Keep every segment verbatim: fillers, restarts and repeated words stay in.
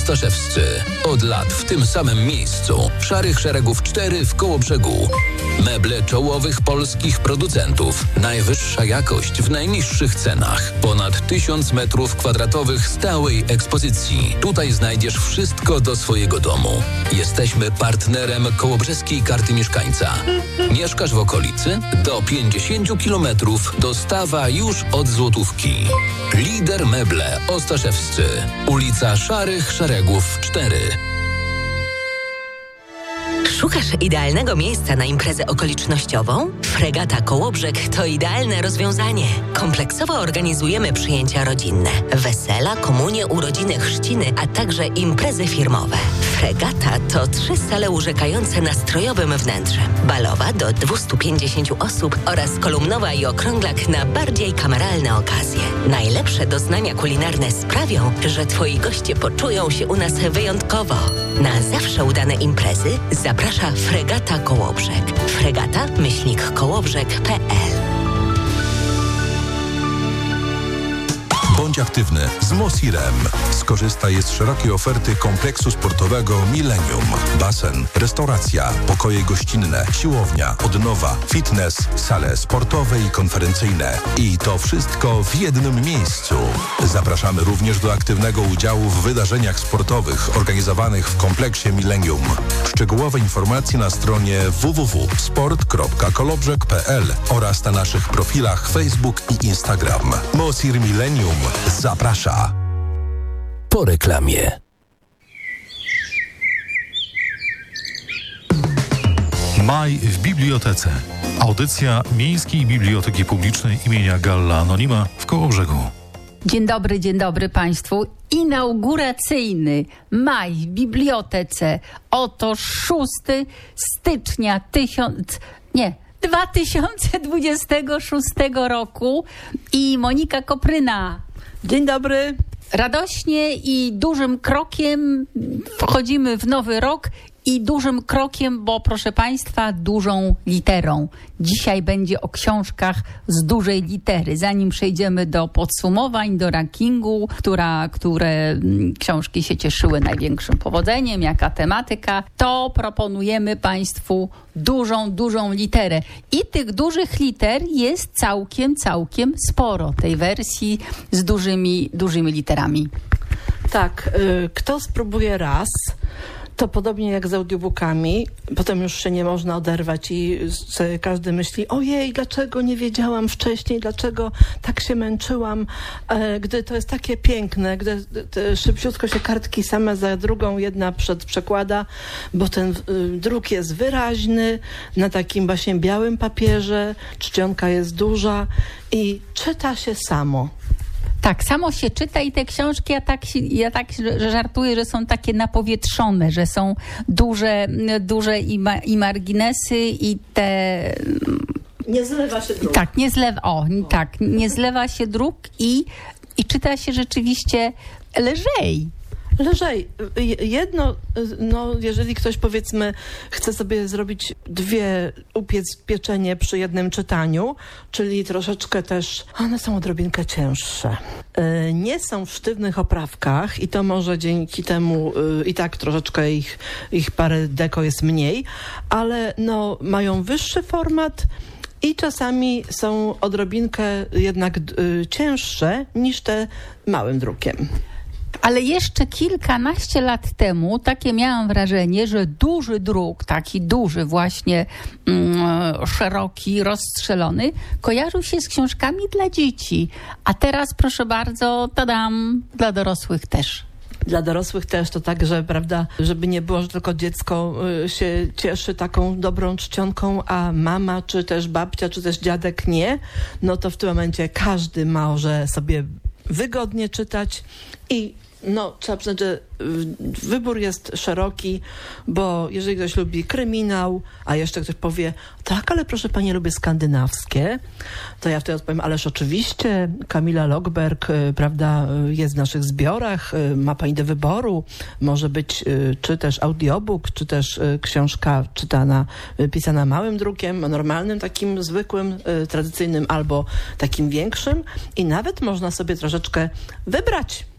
Ostaszewscy. Od lat w tym samym miejscu. Szarych Szeregów cztery w Kołobrzegu. Meble czołowych polskich producentów. Najwyższa jakość w najniższych cenach. Ponad tysiąc metrów kwadratowych stałej ekspozycji. Tutaj znajdziesz wszystko do swojego domu. Jesteśmy partnerem Kołobrzeskiej Karty Mieszkańca. Mieszkasz w okolicy? Do pięćdziesiąt kilometrów dostawa już od złotówki. Lider Meble Ostaszewscy. Ulica Szarych Szeregów cztery. Szukasz idealnego miejsca na imprezę okolicznościową? Fregata Kołobrzeg to idealne rozwiązanie. Kompleksowo organizujemy przyjęcia rodzinne, wesela, komunie, urodziny, chrzciny, a także imprezy firmowe. Fregata to trzy sale urzekające nastrojowym wnętrzem. Balowa do dwieście pięćdziesiąt osób oraz kolumnowa i okrąglak na bardziej kameralne okazje. Najlepsze doznania kulinarne sprawią, że Twoi goście poczują się u nas wyjątkowo. Na zawsze udane imprezy zaprasza Fregata Kołobrzeg. Fregata myślnik kołobrzeg kropka pe el. Bądź aktywny z Mosirem. Skorzystaj z szerokiej oferty kompleksu sportowego Millennium. Basen, restauracja, pokoje gościnne, siłownia, odnowa, fitness, sale sportowe i konferencyjne. I to wszystko w jednym miejscu. Zapraszamy również do aktywnego udziału w wydarzeniach sportowych organizowanych w kompleksie Millennium. Szczegółowe informacje na stronie w w w kropka sport kropka kolobrzeg kropka pe el oraz na naszych profilach Facebook i Instagram. Mosir Millennium zaprasza. Po reklamie. Maj w bibliotece. Audycja Miejskiej Biblioteki Publicznej imienia Galla Anonima w Kołobrzegu. Dzień dobry, dzień dobry Państwu. Inauguracyjny maj w bibliotece. Oto szóstego stycznia tysiąc... Nie... dwa tysiące dwudziestego szóstego roku i Monika Kopryna. Dzień dobry. Radośnie i dużym krokiem wchodzimy w nowy rok i dużym krokiem, bo proszę Państwa, dużą literą. Dzisiaj będzie o książkach z dużej litery. Zanim przejdziemy do podsumowań, do rankingu, która, które książki się cieszyły największym powodzeniem, jaka tematyka, to proponujemy Państwu dużą, dużą literę. I tych dużych liter jest całkiem, całkiem sporo. Tej wersji z dużymi, dużymi literami. Tak, y, kto spróbuje raz, to podobnie jak z audiobookami, potem już się nie można oderwać i sobie każdy myśli, ojej, dlaczego nie wiedziałam wcześniej, dlaczego tak się męczyłam, e, gdy to jest takie piękne, gdy te, szybciutko się kartki same za drugą, jedna przed przekłada, bo ten y, druk jest wyraźny, na takim właśnie białym papierze, czcionka jest duża i czyta się samo. Tak, samo się czyta i te książki, ja tak, ja tak żartuję, że są takie napowietrzone, że są duże, duże i, ma, i marginesy i te... Nie zlewa się druk. Tak, nie zlewa, o, o. tak, nie zlewa się druk i, i czyta się rzeczywiście lżej. Lżej. Jedno, no jeżeli ktoś powiedzmy chce sobie zrobić dwie, upiec pieczenie przy jednym czytaniu, czyli troszeczkę też, one są odrobinkę cięższe. Nie są w sztywnych oprawkach i to może dzięki temu i tak troszeczkę ich, ich parę deko jest mniej, ale no mają wyższy format i czasami są odrobinkę jednak y, cięższe niż te małym drukiem. Ale jeszcze kilkanaście lat temu takie miałam wrażenie, że duży druk, taki duży właśnie, mm, szeroki, rozstrzelony, kojarzył się z książkami dla dzieci. A teraz, proszę bardzo, tadam, dla dorosłych też. Dla dorosłych też to tak, że prawda, żeby nie było, że tylko dziecko y, się cieszy taką dobrą czcionką, a mama, czy też babcia, czy też dziadek nie, no to w tym momencie każdy może sobie wygodnie czytać i no, trzeba przyznać, że wybór jest szeroki, bo jeżeli ktoś lubi kryminał, a jeszcze ktoś powie, tak, ale proszę pani, lubię skandynawskie, to ja wtedy odpowiem, ależ oczywiście Kamila Lokberg, prawda, jest w naszych zbiorach, ma pani do wyboru, może być czy też audiobook, czy też książka czytana, pisana małym drukiem, normalnym, takim zwykłym, tradycyjnym albo takim większym i nawet można sobie troszeczkę wybrać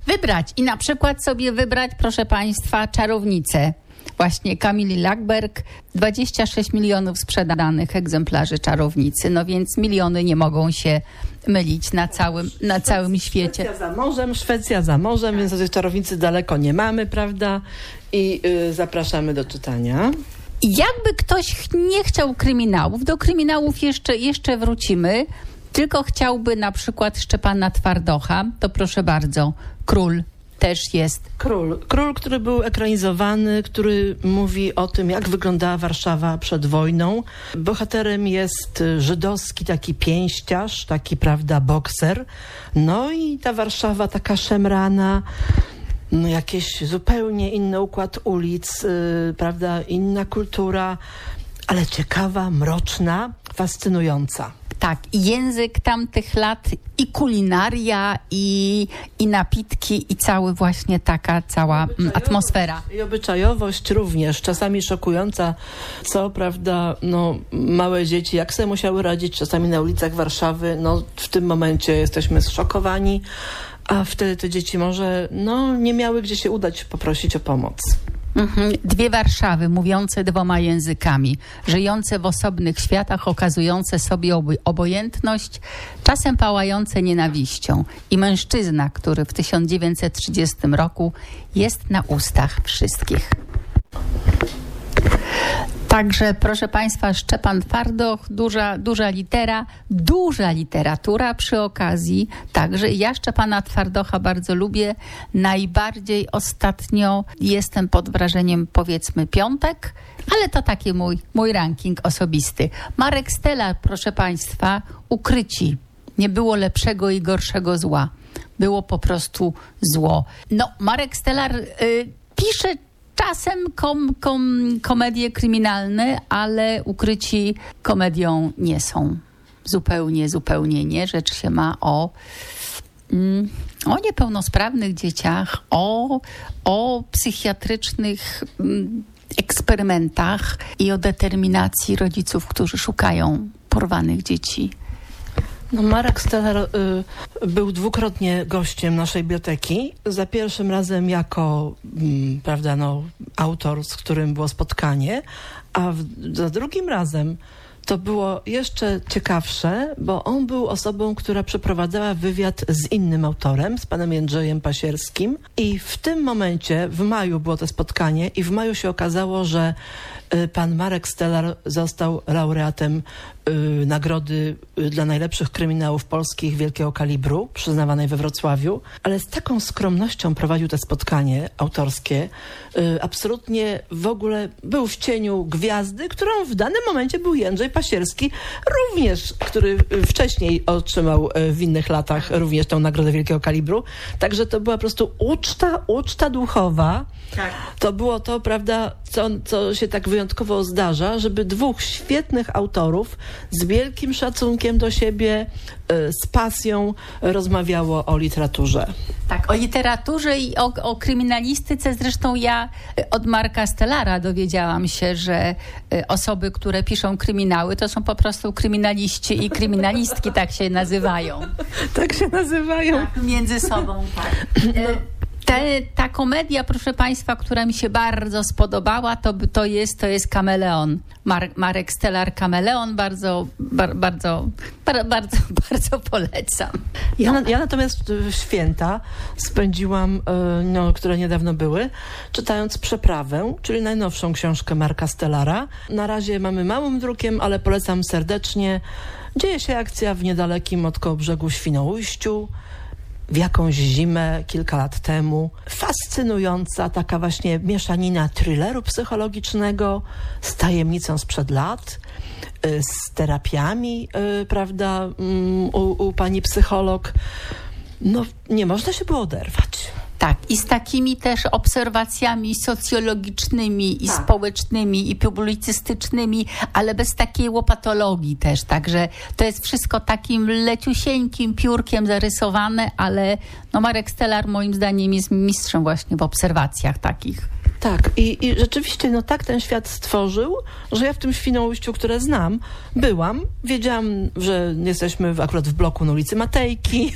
wybrać i na przykład sobie wybrać, proszę Państwa, Czarownicę. Właśnie Kamili Lackberg, dwadzieścia sześć milionów sprzedanych egzemplarzy Czarownicy, no więc miliony nie mogą się mylić na całym, na całym świecie. Szwecja za morzem, Szwecja za morzem, więc o tej Czarownicy daleko nie mamy, prawda? I y, zapraszamy do czytania. Jakby ktoś nie chciał kryminałów, do kryminałów jeszcze, jeszcze wrócimy, tylko chciałby na przykład Szczepana Twardocha, to proszę bardzo, Król też jest. Król. Król, który był ekranizowany, który mówi o tym, jak wyglądała Warszawa przed wojną. Bohaterem jest żydowski taki pięściarz, taki, prawda, bokser. No i ta Warszawa taka szemrana, no jakieś zupełnie inny układ ulic, yy, prawda, inna kultura, ale ciekawa, mroczna, fascynująca. Tak, i język tamtych lat, i kulinaria, i, i napitki, i cały właśnie taka cała atmosfera. I obyczajowość również, czasami szokująca, co prawda, no małe dzieci, jak sobie musiały radzić czasami na ulicach Warszawy, no w tym momencie jesteśmy zszokowani, a wtedy te dzieci może, no nie miały gdzie się udać poprosić o pomoc. Mhm. Dwie Warszawy, mówiące dwoma językami, żyjące w osobnych światach, okazujące sobie obo- obojętność, czasem pałające nienawiścią. I mężczyzna, który w tysiąc dziewięćset trzydziestym roku jest na ustach wszystkich. Także, proszę Państwa, Szczepan Twardoch, duża, duża litera, duża literatura przy okazji. Także ja Szczepana Twardocha bardzo lubię. Najbardziej ostatnio jestem pod wrażeniem, powiedzmy, Piątek, ale to taki mój, mój ranking osobisty. Marek Stelar, proszę Państwa, Ukryci. Nie było lepszego i gorszego zła. Było po prostu zło. No, Marek Stelar y, pisze czasem kom, kom, komedie kryminalne, ale Ukryci komedią nie są. Zupełnie, zupełnie nie. Rzecz się ma o, mm, o niepełnosprawnych dzieciach, o, o psychiatrycznych mm, eksperymentach i o determinacji rodziców, którzy szukają porwanych dzieci. No, Marek Stelar y, był dwukrotnie gościem naszej biblioteki. Za pierwszym razem jako mm, prawda, no, autor, z którym było spotkanie, a w, za drugim razem to było jeszcze ciekawsze, bo on był osobą, która przeprowadzała wywiad z innym autorem, z panem Jędrzejem Pasierskim. I w tym momencie, w maju było to spotkanie i w maju się okazało, że y, pan Marek Stelar został laureatem y, nagrody y, dla najlepszych kryminałów polskich wielkiego kalibru, przyznawanej we Wrocławiu. Ale z taką skromnością prowadził to spotkanie autorskie. Y, absolutnie w ogóle był w cieniu gwiazdy, którą w danym momencie był Jędrzej Pasierski, również, który wcześniej otrzymał w innych latach również tę nagrodę wielkiego kalibru. Także to była po prostu uczta, uczta duchowa. Tak. To było to, prawda, co, co się tak wyjątkowo zdarza, żeby dwóch świetnych autorów z wielkim szacunkiem do siebie, z pasją rozmawiało o literaturze. Tak, o literaturze i o, o kryminalistyce. Zresztą ja od Marka Stelara dowiedziałam się, że osoby, które piszą kryminały, to są po prostu kryminaliści i kryminalistki, tak się nazywają. Tak się nazywają. Tak, między sobą, tak. Te, ta komedia, proszę Państwa, która mi się bardzo spodobała, to, to, jest, to jest Kameleon. Mar, Marek Stelar, Kameleon, bardzo, bar, bardzo, bar, bardzo, bardzo polecam. Ja, ja natomiast święta spędziłam, no, które niedawno były, czytając Przeprawę, czyli najnowszą książkę Marka Stelara. Na razie mamy małym drukiem, ale polecam serdecznie. Dzieje się akcja w niedalekim od Kołobrzegu Świnoujściu, w jakąś zimę kilka lat temu. Fascynująca taka właśnie mieszanina thrilleru psychologicznego z tajemnicą sprzed lat, z terapiami, prawda, u, u pani psycholog. No, nie można się było oderwać. Tak, i z takimi też obserwacjami socjologicznymi i tak. społecznymi i publicystycznymi, ale bez takiej łopatologii też. Także to jest wszystko takim leciusieńkim piórkiem zarysowane, ale no Marek Stelar moim zdaniem jest mistrzem właśnie w obserwacjach takich. Tak, i, i rzeczywiście no tak ten świat stworzył, że ja w tym Świnoujściu, które znam, byłam. Wiedziałam, że jesteśmy w, akurat w bloku na ulicy Matejki,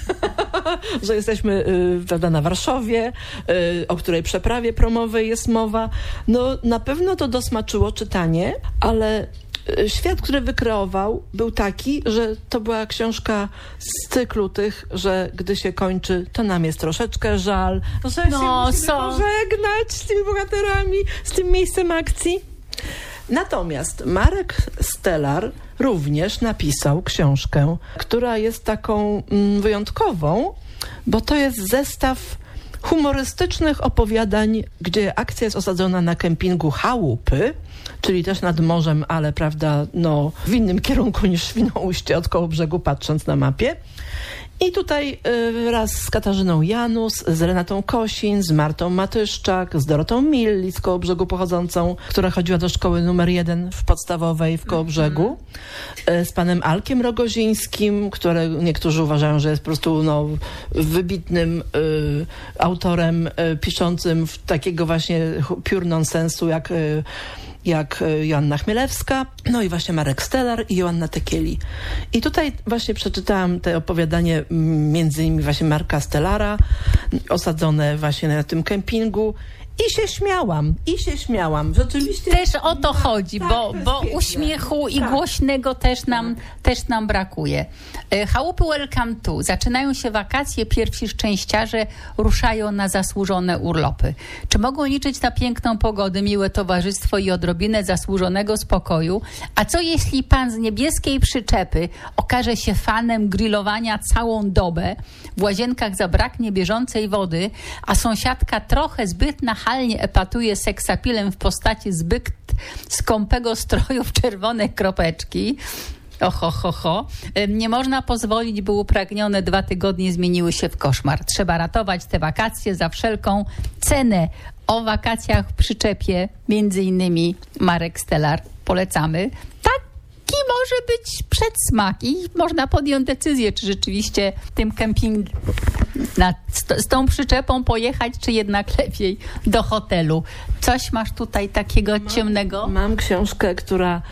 że jesteśmy y, prawda, na Warszawie, y, o której przeprawie promowej jest mowa. No na pewno to dosmaczyło czytanie, ale świat, który wykreował, był taki, że to była książka z cyklu tych, że gdy się kończy, to nam jest troszeczkę żal, że No, się musimy są. pożegnać z tymi bohaterami, z tym miejscem akcji. Natomiast Marek Stellar również napisał książkę, która jest taką mm, wyjątkową, bo to jest zestaw humorystycznych opowiadań, gdzie akcja jest osadzona na kempingu Chałupy, czyli też nad morzem, ale prawda, no w innym kierunku niż Świnoujście od Kołobrzegu, patrząc na mapie. I tutaj y, wraz z Katarzyną Janus, z Renatą Kosin, z Martą Matyszczak, z Dorotą Milli z Kołobrzegu pochodzącą, która chodziła do szkoły numer jeden w podstawowej w Kołobrzegu, y, z panem Alkiem Rogozińskim, który niektórzy uważają, że jest po prostu no, wybitnym y, autorem y, piszącym w takiego właśnie pure nonsensu jak y, jak Joanna Chmielewska, no i właśnie Marek Stellar i Joanna Tekieli. I tutaj właśnie przeczytałam te opowiadanie między innymi właśnie Marka Stellara, osadzone właśnie na tym kempingu i się śmiałam, i się śmiałam. Rzeczywiście... Też o to chodzi, tak, bo, to jest bo piękne. uśmiechu i Tak. głośnego też nam, też nam brakuje. E, Chałupy Welcome to. Zaczynają się wakacje, pierwsi szczęściarze ruszają na zasłużone urlopy. Czy mogą liczyć na piękną pogodę, miłe towarzystwo i odrobinę zasłużonego spokoju? A co jeśli pan z niebieskiej przyczepy okaże się fanem grillowania całą dobę, w łazienkach zabraknie bieżącej wody, a sąsiadka trochę zbyt nachalnie epatuje seksapilem w postaci zbyt skąpego stroju w czerwone kropeczki? Oho, ho, ho. Nie można pozwolić, by upragnione dwa tygodnie zmieniły się w koszmar. Trzeba ratować te wakacje za wszelką cenę. O wakacjach w przyczepie, między innymi Marek Stellar. Polecamy. Taki może być przedsmak i można podjąć decyzję, czy rzeczywiście tym kemping na, z, z tą przyczepą pojechać, czy jednak lepiej do hotelu. Coś masz tutaj takiego mam, ciemnego? Mam książkę, która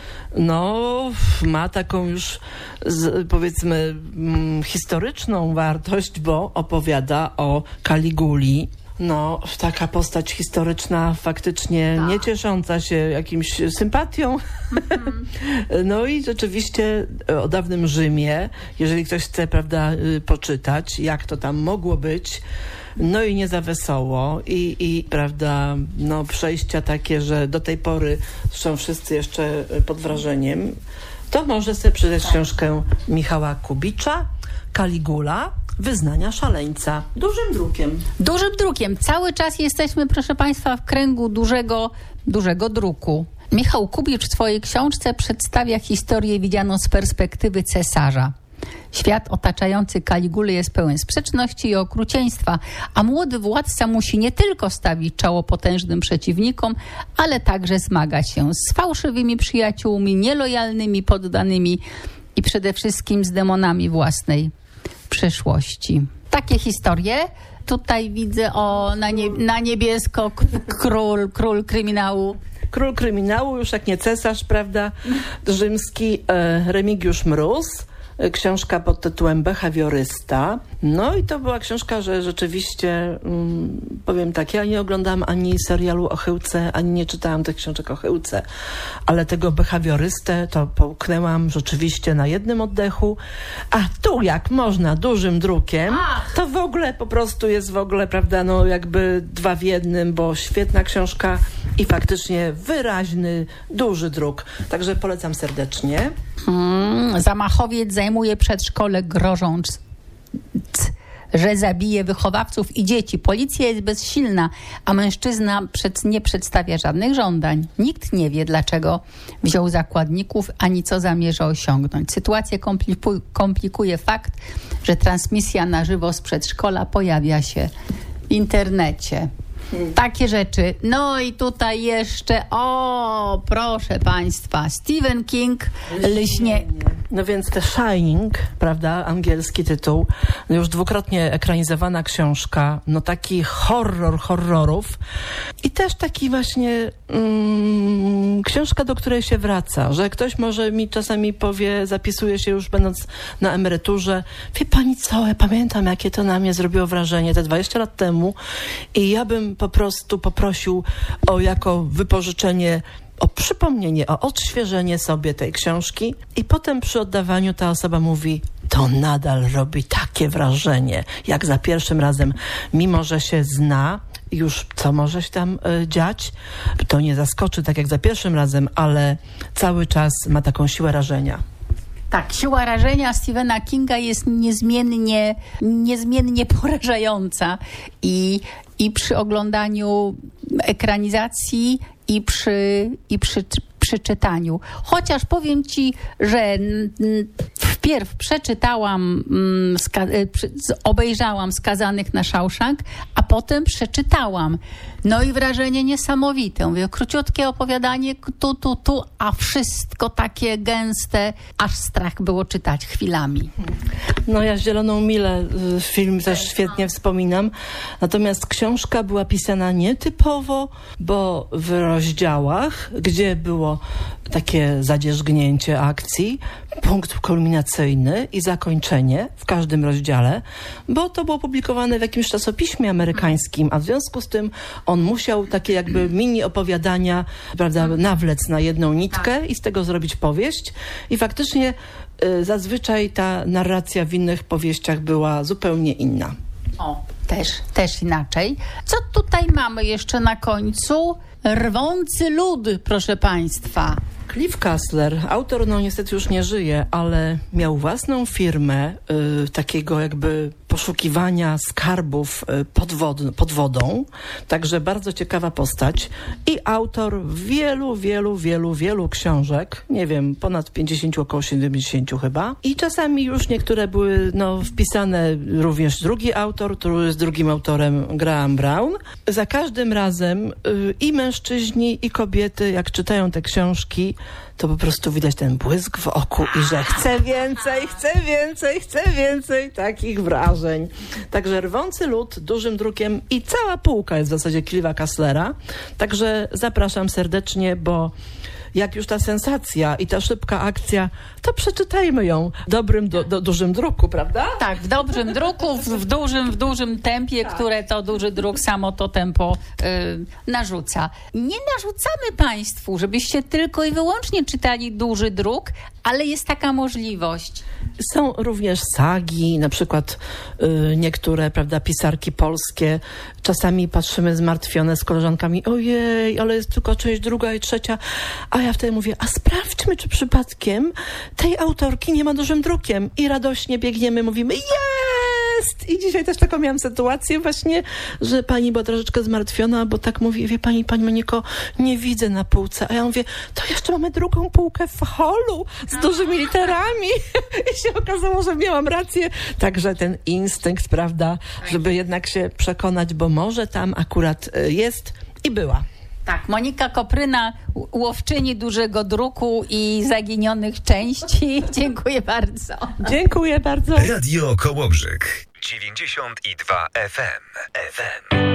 no ma taką już z, powiedzmy mm, historyczną wartość, bo opowiada o Kaliguli. No, taka postać historyczna, faktycznie tak. nie ciesząca się jakimś sympatią. Mm-hmm. No i rzeczywiście o dawnym Rzymie, jeżeli ktoś chce, prawda, poczytać, jak to tam mogło być, no i nie za wesoło i, i prawda, no przejścia takie, że do tej pory są wszyscy jeszcze pod wrażeniem, to może sobie przeczytać tak. książkę Michała Kubicza, Kaligula, Wyznania szaleńca. Dużym drukiem. Dużym drukiem. Cały czas jesteśmy, proszę państwa, w kręgu dużego, dużego druku. Michał Kubicz w swojej książce przedstawia historię widzianą z perspektywy cesarza. Świat otaczający Kaligulę jest pełen sprzeczności i okrucieństwa, a młody władca musi nie tylko stawić czoło potężnym przeciwnikom, ale także zmagać się z fałszywymi przyjaciółmi, nielojalnymi poddanymi i przede wszystkim z demonami własnej przyszłości. Takie historie. Tutaj widzę o na, nie, na niebiesko k- król, król kryminału. Król kryminału, już jak nie cesarz, prawda, rzymski, e, Remigiusz Mróz. Książka pod tytułem Behawiorysta. No i to była książka, że rzeczywiście, um, powiem tak, ja nie oglądałam ani serialu o Chyłce, ani nie czytałam tych książek o Chyłce, ale tego Behawiorystę to połknęłam rzeczywiście na jednym oddechu, a tu jak można dużym drukiem, Ach. to w ogóle po prostu jest w ogóle, prawda, no jakby dwa w jednym, bo świetna książka i faktycznie wyraźny, duży druk. Także polecam serdecznie. Hmm, zamachowiec zajmuje przedszkole, grożąc, że zabije wychowawców i dzieci. Policja jest bezsilna, a mężczyzna przed, nie przedstawia żadnych żądań. Nikt nie wie, dlaczego wziął zakładników, ani co zamierza osiągnąć. Sytuację kompliku- komplikuje fakt, że transmisja na żywo z przedszkola pojawia się w internecie. Takie rzeczy. No i tutaj jeszcze, o, proszę państwa, Stephen King, lśnie, No więc The Shining, prawda, angielski tytuł, już dwukrotnie ekranizowana książka, no taki horror horrorów i też taki właśnie mm, książka, do której się wraca, że ktoś może mi czasami powie, zapisuje się już będąc na emeryturze, wie pani co, ja pamiętam jakie to na mnie zrobiło wrażenie te dwadzieścia lat temu i ja bym po prostu poprosił o jako wypożyczenie, o przypomnienie, o odświeżenie sobie tej książki i potem przy oddawaniu ta osoba mówi, to nadal robi takie wrażenie, jak za pierwszym razem, mimo że się zna już co może się tam y, dziać, to nie zaskoczy tak jak za pierwszym razem, ale cały czas ma taką siłę rażenia. Tak, siła rażenia Stephena Kinga jest niezmiennie, niezmiennie porażająca i, i przy oglądaniu ekranizacji i przy, i przy, przy czytaniu. Chociaż powiem ci, że wpierw przeczytałam, obejrzałam Skazanych na Shawshank, a potem przeczytałam. No i wrażenie niesamowite. Mówię, króciutkie opowiadanie, tu, tu, tu, a wszystko takie gęste, aż strach było czytać chwilami. No ja Zieloną Milę film też świetnie wspominam. Natomiast książka była pisana nietypowo, bo w rozdziałach, gdzie było takie zadzierzgnięcie akcji, punkt kulminacyjny i zakończenie w każdym rozdziale, bo to było publikowane w jakimś czasopiśmie amerykańskim, a w związku z tym on musiał takie jakby mini opowiadania, prawda, nawlec na jedną nitkę i z tego zrobić powieść. I faktycznie y, zazwyczaj ta narracja w innych powieściach była zupełnie inna. O, też, też inaczej. Co tutaj mamy jeszcze na końcu? Rwący lód, proszę państwa. Clive Cussler, autor no niestety już nie żyje, ale miał własną firmę y, takiego jakby poszukiwania skarbów y, pod, wod- pod wodą, także bardzo ciekawa postać i autor wielu, wielu, wielu, wielu książek, nie wiem, ponad pięćdziesiąt, około siedemdziesiąt chyba i czasami już niektóre były no, wpisane również drugi autor, który jest drugim autorem Graham Brown. Za każdym razem y, i mężczyźni i kobiety, jak czytają te książki, to po prostu widać ten błysk w oku i że chcę więcej, chcę więcej, chcę więcej takich wrażeń. Także Rwący lód dużym drukiem i cała półka jest w zasadzie Clive'a Cusslera. Także zapraszam serdecznie, bo jak już ta sensacja i ta szybka akcja, to przeczytajmy ją w dobrym, do, do, dużym druku, prawda? Tak, w dobrym druku, w, w dużym, w dużym tempie, tak. Które to duży druk samo to tempo y, narzuca. Nie narzucamy państwu, żebyście tylko i wyłącznie czytali duży druk, ale jest taka możliwość. Są również sagi, na przykład y, niektóre, prawda, pisarki polskie. Czasami patrzymy zmartwione z koleżankami, ojej, ale jest tylko część druga i trzecia. A ja wtedy mówię, a sprawdźmy, czy przypadkiem tej autorki nie ma dużym drukiem. I radośnie biegniemy, mówimy, jest! I dzisiaj też taką miałam sytuację właśnie, że pani była troszeczkę zmartwiona, bo tak mówi, wie pani, pani Moniko, nie widzę na półce. A ja mówię, to jeszcze mamy drugą półkę w holu z dużymi literami. I się okazało, że miałam rację. Także ten instynkt, prawda, żeby jednak się przekonać, bo może tam akurat jest i była. Tak, Monika Kopryna, łowczyni dużego druku i zaginionych części. Dziękuję bardzo. Dziękuję bardzo. Radio Kołobrzeg dziewięćdziesiąt dwa F M. F M.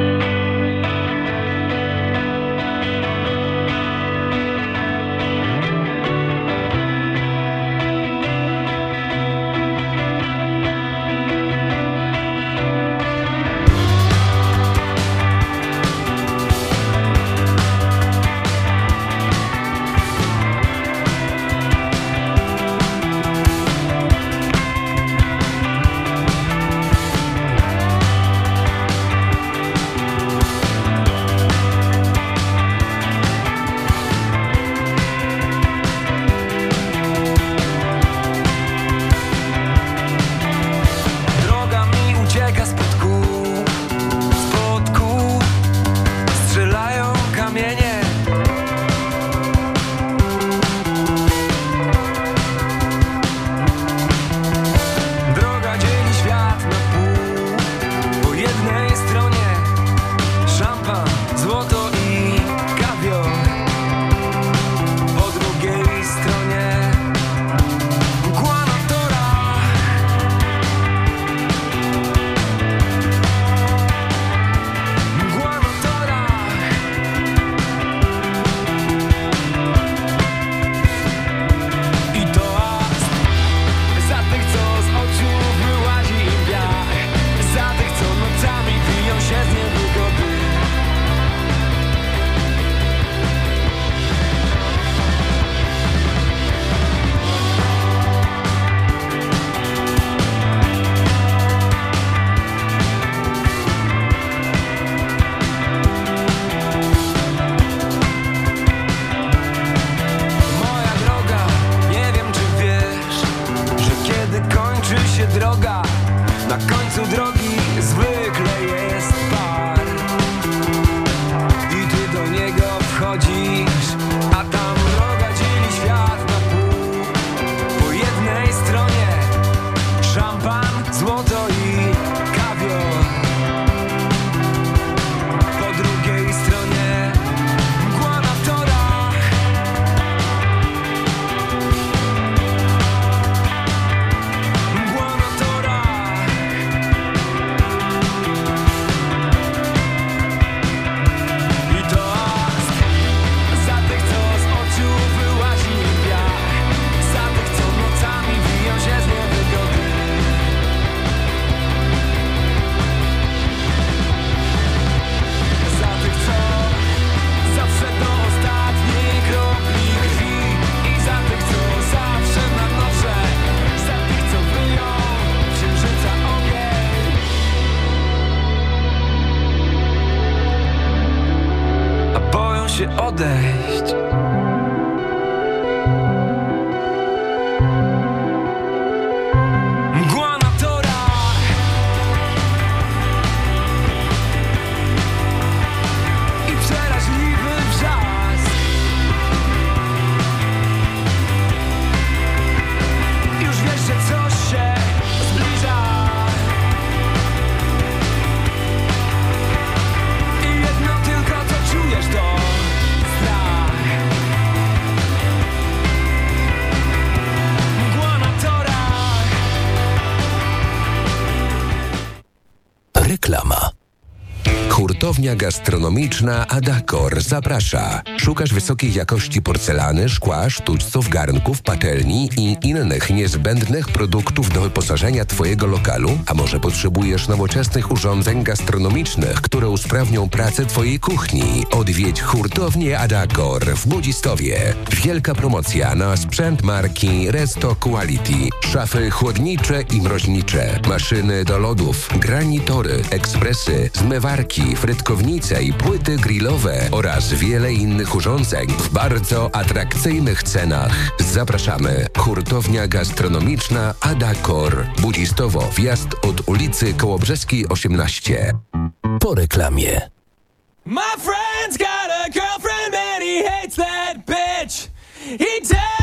droga, na końcu drogi zwykle jest bar. I ty do niego wchodzisz, a tam droga dzieli świat na pół. Po jednej stronie szampan, złoto i kawior. Po drugiej stronie mgła na torach. Mgła na torach. I toast za tych, co z oczu wyłazi piach, za tych, co nocami wiją się z niewygody. Za tych, co zawsze do ostatniej kropli krwi. I za tych, co zawsze na noże. Za tych, co wyją księżyca ogień. A boją się odejść. Mgła na torach. I przeraźliwy wrzask. Już wiesz, że coś się zbliża. I jedno tylko, co czujesz, to strach. Mgła na torach. Reklama. Hurtownia gastronomiczna Adakor zaprasza. Szukasz wysokiej jakości porcelany, szkła, sztućców, garnków, patelni i innych niezbędnych produktów do wyposażenia Twojego lokalu? A może potrzebujesz nowoczesnych urządzeń gastronomicznych, które usprawnią pracę Twojej kuchni? Odwiedź hurtownię Adakor w Budzistowie. Wielka promocja na sprzęt marki Resto Quality. Szafy chłodnicze i mroźnicze, maszyny do lodów, granitory, ekspresy, zmywarki, frytkownice i płyty grillowe oraz wiele innych urządzeń w bardzo atrakcyjnych cenach. Zapraszamy. Hurtownia gastronomiczna Adakor. Budzistowo, wjazd od ulicy Kołobrzeskiej osiemnaście. Po reklamie. My friend's got a girlfriend and he hates that bitch. He tells